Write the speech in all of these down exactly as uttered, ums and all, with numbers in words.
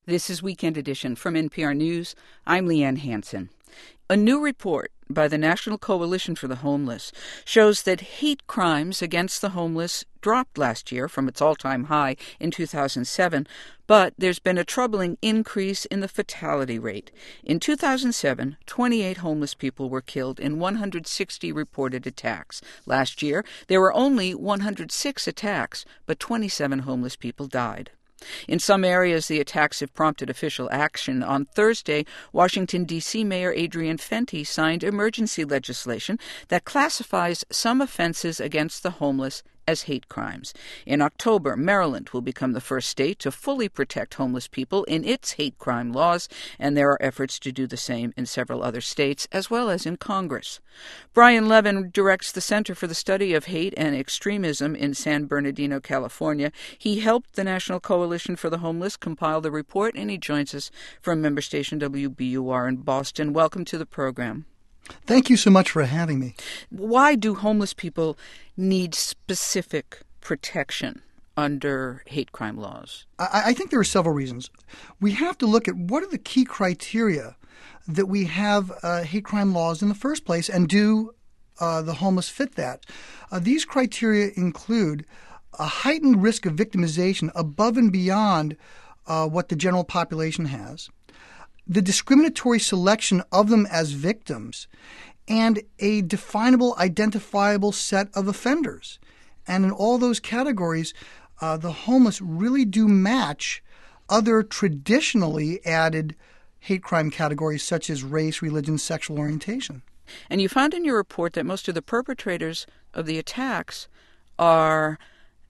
This is Weekend Edition from N P R News. I'm Leanne Hansen. A new report by the National Coalition for the Homeless shows that hate crimes against the homeless dropped last year from its all-time high in two thousand seven, but there's been a troubling increase in the fatality rate. In two thousand seven, twenty-eight homeless people were killed in one hundred sixty reported attacks. Last year, there were only one hundred six attacks, but twenty-seven homeless people died. In some areas, the attacks have prompted official action. On Thursday, Washington, D C Mayor Adrian Fenty signed emergency legislation that classifies some offenses against the homeless as hate crimes. In October, Maryland will become the first state to fully protect homeless people in its hate crime laws, and there are efforts to do the same in several other states, as well as in Congress. Brian Levin directs the Center for the Study of Hate and Extremism in San Bernardino, California. He helped the National Coalition for the Homeless compile the report, and he joins us from member station W B U R in Boston. Welcome to the program. Thank you so much for having me. Why do homeless people need specific protection under hate crime laws? I, I think there are several reasons. We have to look at what are the key criteria that we have uh, hate crime laws in the first place, and do uh, the homeless fit that? Uh, these criteria include a heightened risk of victimization above and beyond uh, what the general population has, the discriminatory selection of them as victims, and a definable, identifiable set of offenders. And in all those categories, uh, the homeless really do match other traditionally added hate crime categories such as race, religion, sexual orientation. And you found in your report that most of the perpetrators of the attacks are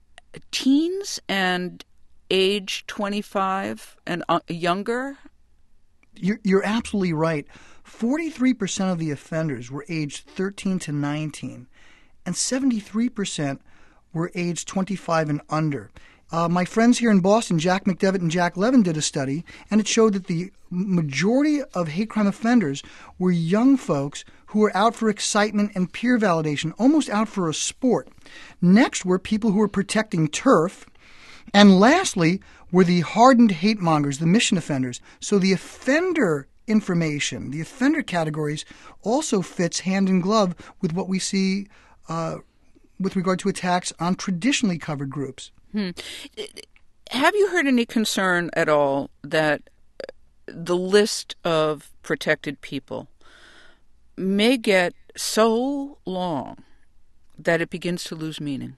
teens and age twenty-five and uh, younger. You're, you're absolutely right. forty-three percent of the offenders were aged thirteen to nineteen, and seventy-three percent were aged twenty-five and under. Uh, my friends here in Boston, Jack McDevitt and Jack Levin, did a study, and it showed that the majority of hate crime offenders were young folks who were out for excitement and peer validation, almost out for a sport. Next were people who were protecting turf. And lastly were the hardened hate mongers, the mission offenders. So the offender information, the offender categories, also fits hand in glove with what we see uh, with regard to attacks on traditionally covered groups. Hmm. Have you heard any concern at all that the list of protected people may get so long that it begins to lose meaning?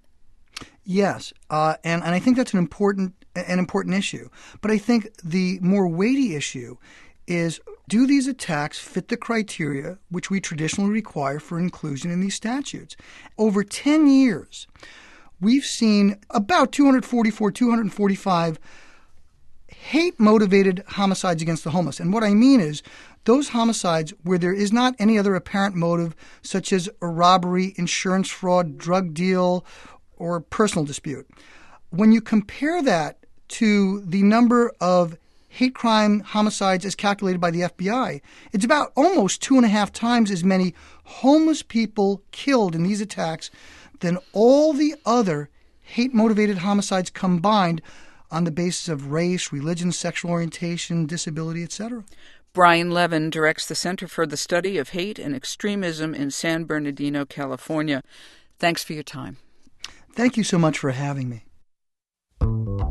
Yes, uh, and, and I think that's an important an important issue. But I think the more weighty issue is, do these attacks fit the criteria which we traditionally require for inclusion in these statutes? Over ten years, we've seen about two hundred forty-four, two hundred forty-five hate-motivated homicides against the homeless. And what I mean is those homicides where there is not any other apparent motive, such as a robbery, insurance fraud, drug deal, or personal dispute. When you compare that to the number of hate crime homicides as calculated by the F B I, it's about almost two and a half times as many homeless people killed in these attacks than all the other hate-motivated homicides combined on the basis of race, religion, sexual orientation, disability, et cetera. Brian Levin directs the Center for the Study of Hate and Extremism in San Bernardino, California. Thanks for your time. Thank you so much for having me.